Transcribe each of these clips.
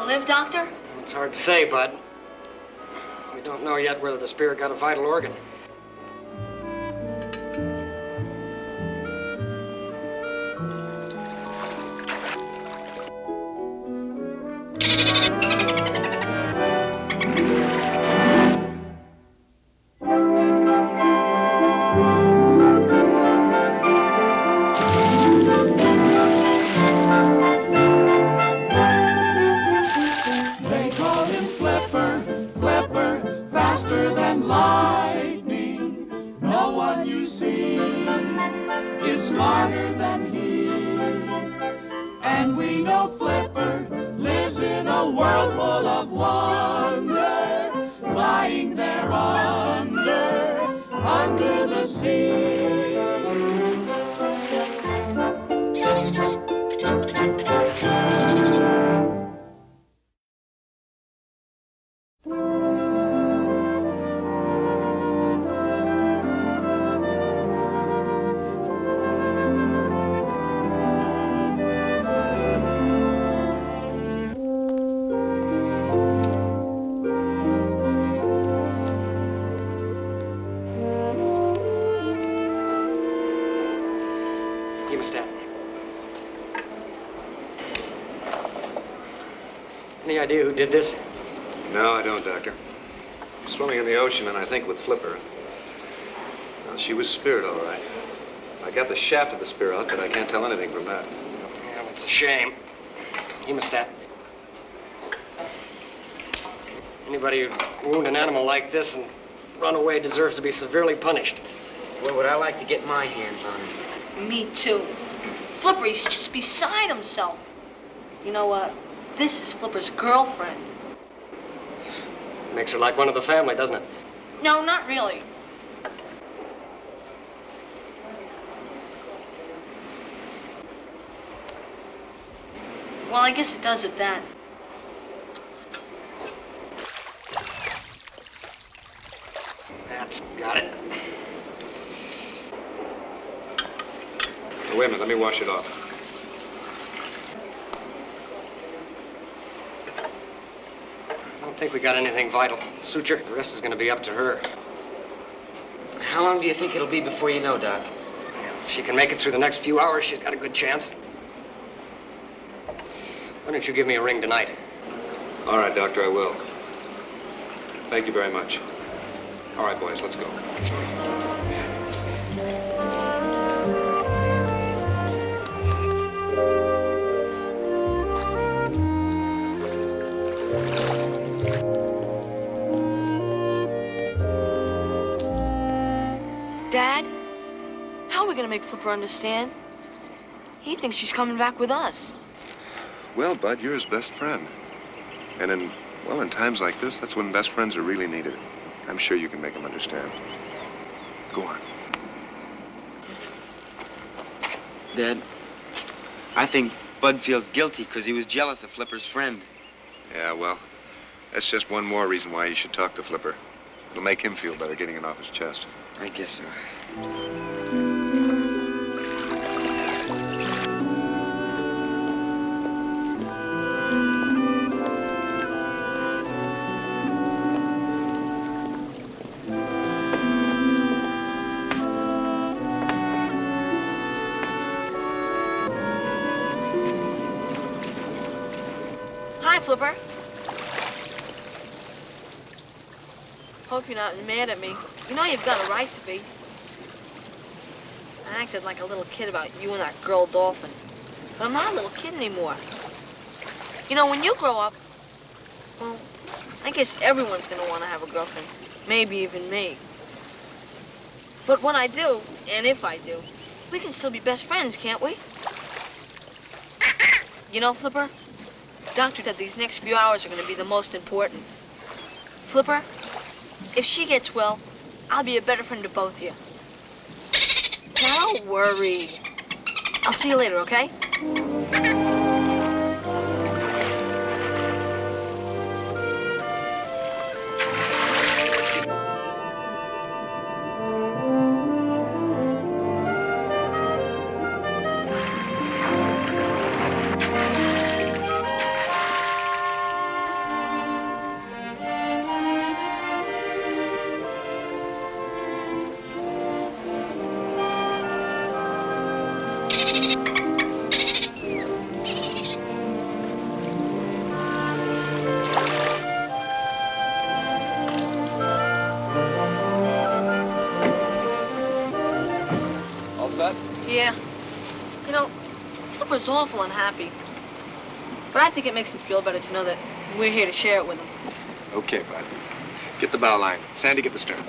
live, Doctor? It's hard to say, Bud. We don't know yet whether the spirit got a vital organ. Any idea who did this? No, I don't, Doctor. Swimming in the ocean, and I think with Flipper. Well, she was Spirit, all right. I got the shaft of the spear out, but I can't tell anything from that. Yeah, it's a shame. Hemostat. Anybody who'd wound an animal like this and run away deserves to be severely punished. Well, would I like to get my hands on him? Me too. Flipper, he's just beside himself. You know, this is Flipper's girlfriend. Makes her like one of the family, doesn't it? No, not really. Well, I guess it does at that. That's got it. Now, wait a minute, let me wash it off. I don't think we got anything vital. Suture, the rest is going to be up to her. How long do you think it'll be before you know, Doc? If she can make it through the next few hours, she's got a good chance. Why don't you give me a ring tonight? All right, Doctor, I will. Thank you very much. All right, boys, let's go. Dad, how are we going to make Flipper understand? He thinks she's coming back with us. Well, Bud, you're his best friend. And in times like this, that's when best friends are really needed. I'm sure you can make him understand. Go on. Dad, I think Bud feels guilty because he was jealous of Flipper's friend. Yeah, well, that's just one more reason why you should talk to Flipper. It'll make him feel better getting it off his chest. I guess so. Hi, Flipper. Hope you're not mad at me. You know you've got a right to be. I acted like a little kid about you and that girl Dolphin. But I'm not a little kid anymore. You know, when you grow up, well, I guess everyone's gonna want to have a girlfriend. Maybe even me. But when I do, and if I do, we can still be best friends, can't we? You know, Flipper, Doctor said these next few hours are gonna be the most important. Flipper, if she gets well, I'll be a better friend to both of you. Now, don't worry. I'll see you later, okay? Bud? Yeah. You know, Flipper's awful unhappy. But I think it makes him feel better to know that we're here to share it with him. Okay, Bud. Get the bow line. Sandy, get the stern.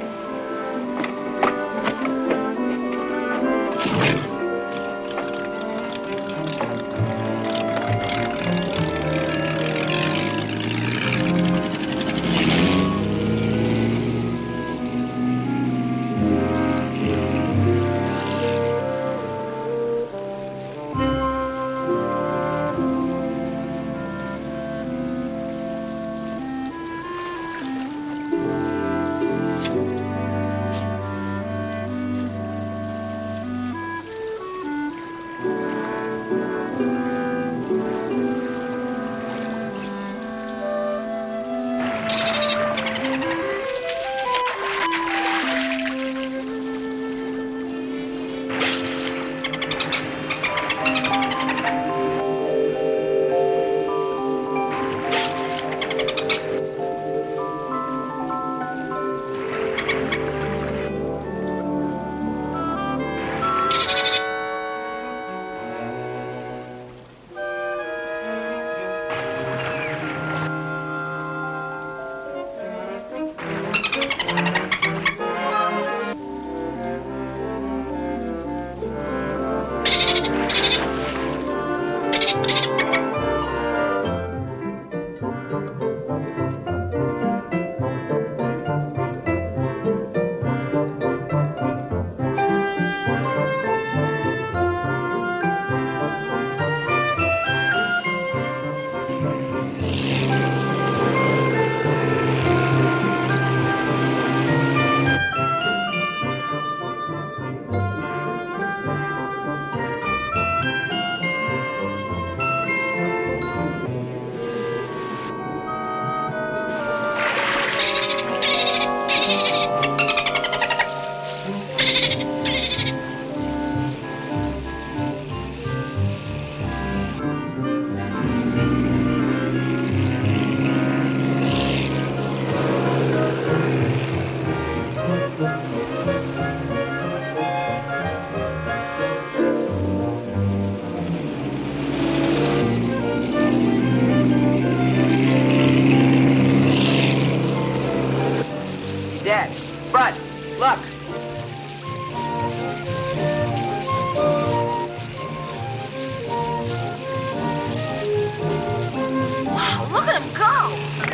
Dad, Bud, look. Wow, look at him go!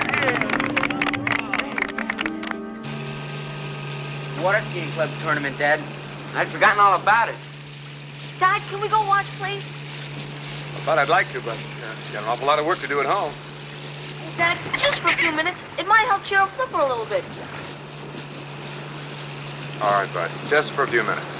Water skiing club tournament, Dad. I'd forgotten all about it. Dad, can we go watch, please? I thought I'd like to, but you got an awful lot of work to do at home. Dad, just for a few minutes. It might help cheer up Flipper a little bit. All right, Bud. Just for a few minutes.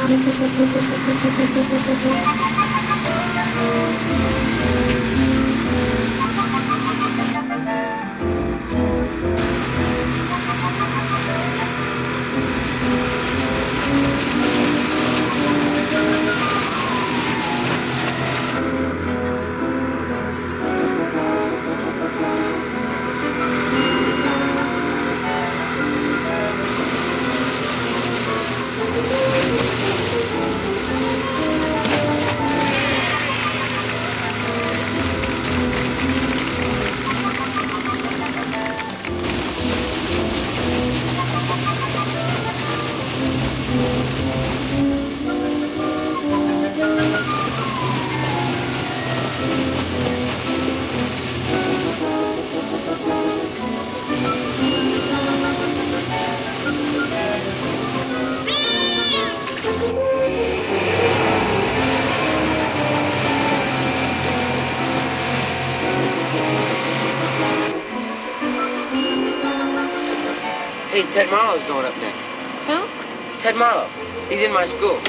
Hey, Ted Marlowe's going up next. Who? Ted Marlowe. He's in my school.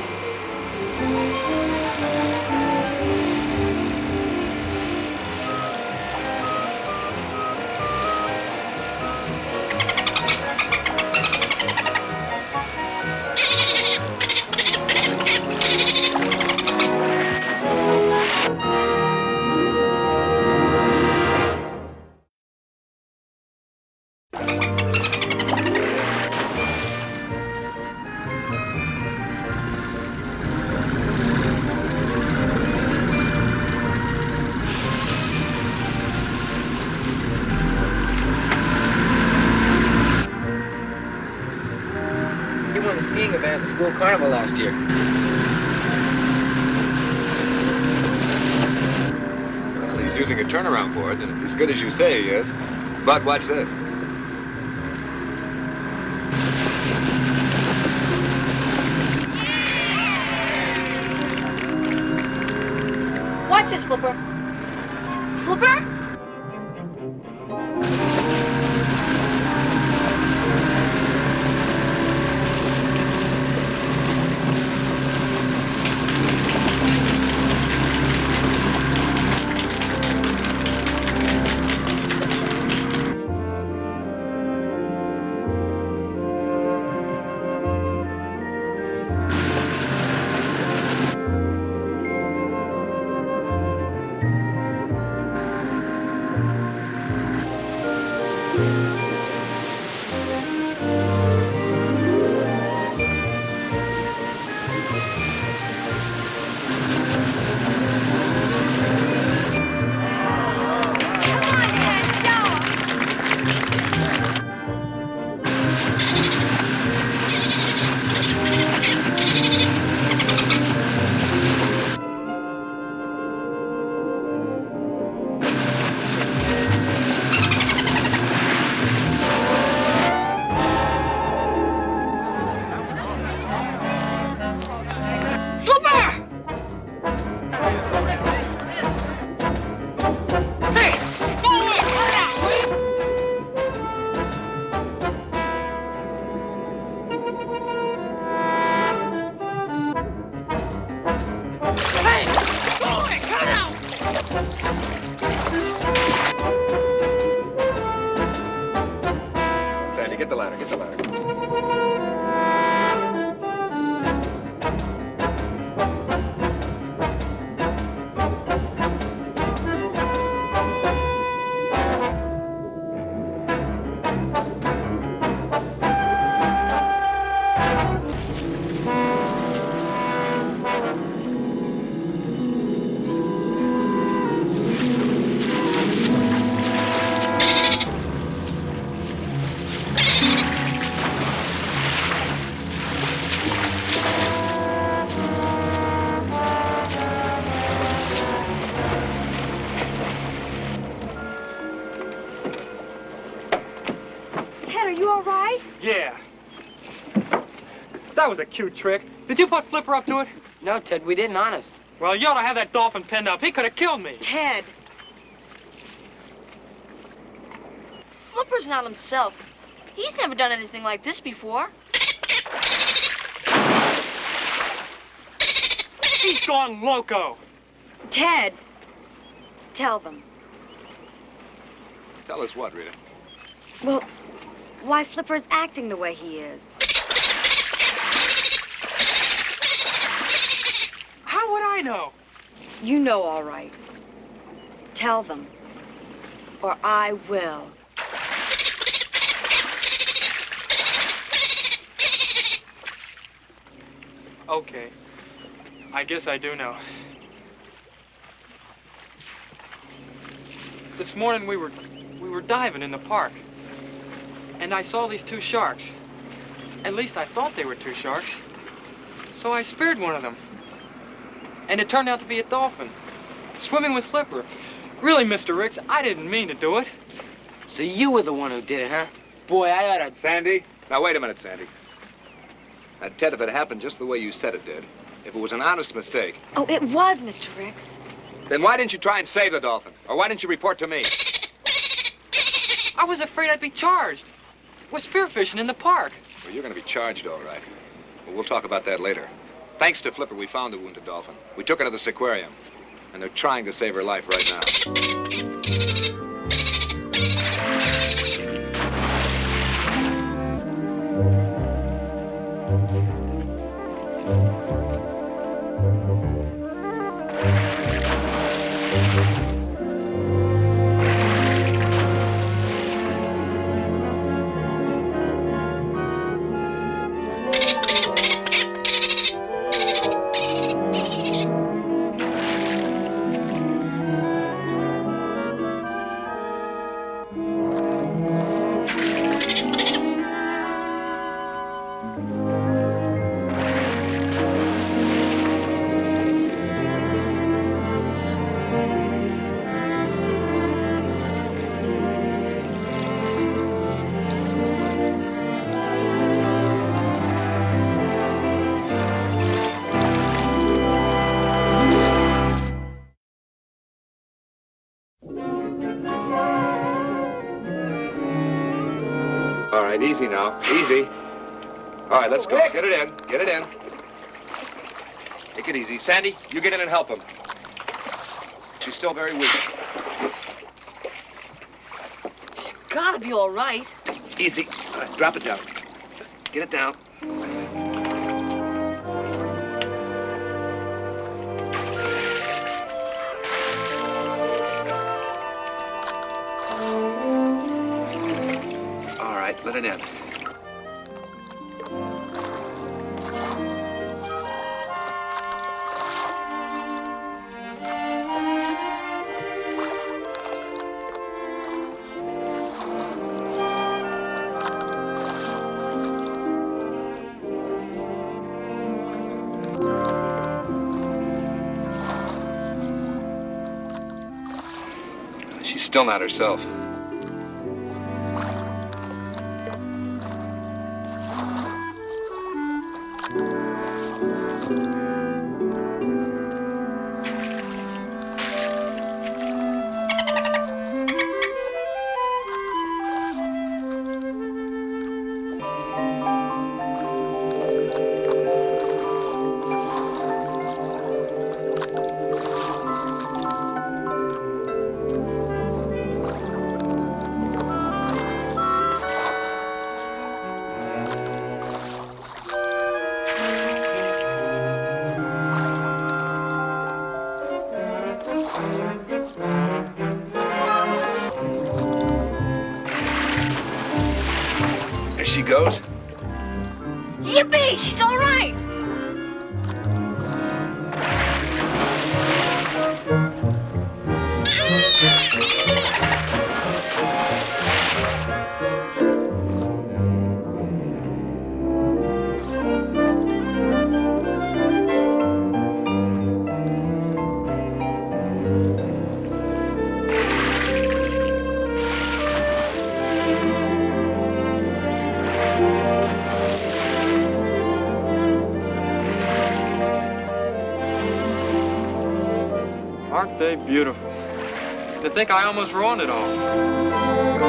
Skiing event at the school carnival last year. Well, he's using a turnaround board, and as good as you say he is. But watch this. Watch this, Flipper. Flipper? Sandy, get the ladder, get the ladder. Yeah. That was a cute trick. Did you put Flipper up to it? No, Ted, we didn't, honest. Well, you ought to have that dolphin pinned up. He could have killed me. Ted. Flipper's not himself. He's never done anything like this before. He's gone loco. Ted, tell them. Tell us what, Rita? Well, why Flipper's acting the way he is. How would I know? You know all right. Tell them, or I will. Okay. I guess I do know. This morning we were diving in the park. And I saw these 2 sharks. At least I thought they were 2 sharks. So I speared one of them. And it turned out to be a dolphin. Swimming with Flipper. Really, Mr. Ricks, I didn't mean to do it. So you were the one who did it, huh? Boy, I oughta... Sandy? Now, wait a minute, Sandy. Now, Ted, if it happened just the way you said it did, if it was an honest mistake, Oh, it was, Mr. Ricks. then why didn't you try and save the dolphin? Or why didn't you report to me? I was afraid I'd be charged. We're spearfishing in the park. Well, you're going to be charged, all right. Well, we'll talk about that later. Thanks to Flipper, we found the wounded dolphin. We took her to the aquarium, and they're trying to save her life right now. All right, easy now. Easy. All right, let's go. Get it in. Get it in. Take it easy. Sandy, you get in and help him. She's still very weak. She's gotta be all right. Easy. All right, drop it down. Get it down. All right, let it in. She's still not herself. There she goes. Yippee! She's all right. Aren't they beautiful? To think I almost ruined it all.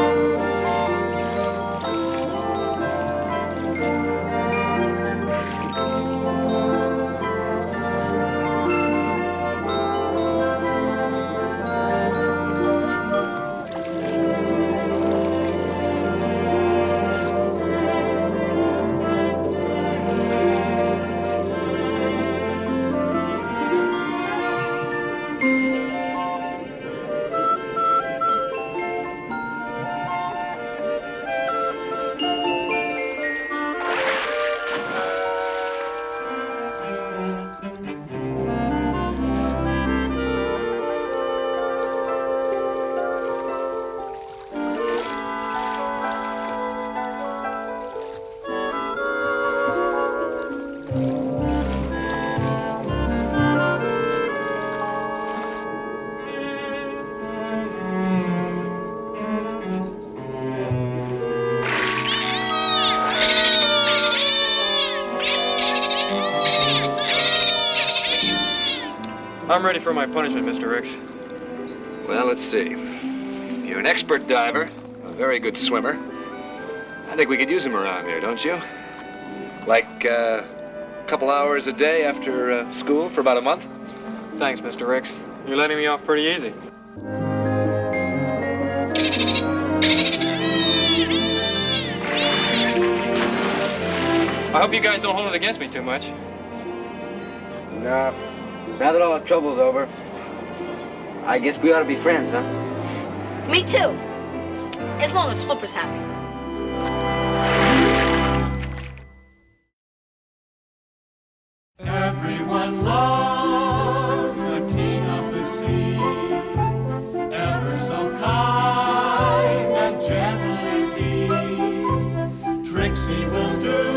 I'm ready for my punishment, Mr. Ricks. Well, let's see. You're an expert diver, a very good swimmer. I think we could use him around here, don't you? Like a couple hours a day after school for about a month? Thanks, Mr. Ricks. You're letting me off pretty easy. I hope you guys don't hold it against me too much. Nah. Now that all our trouble's over, I guess we ought to be friends, huh? Me too. As long as Flipper's happy. Everyone loves the king of the sea. Ever so kind and gentle is he. Tricks he will do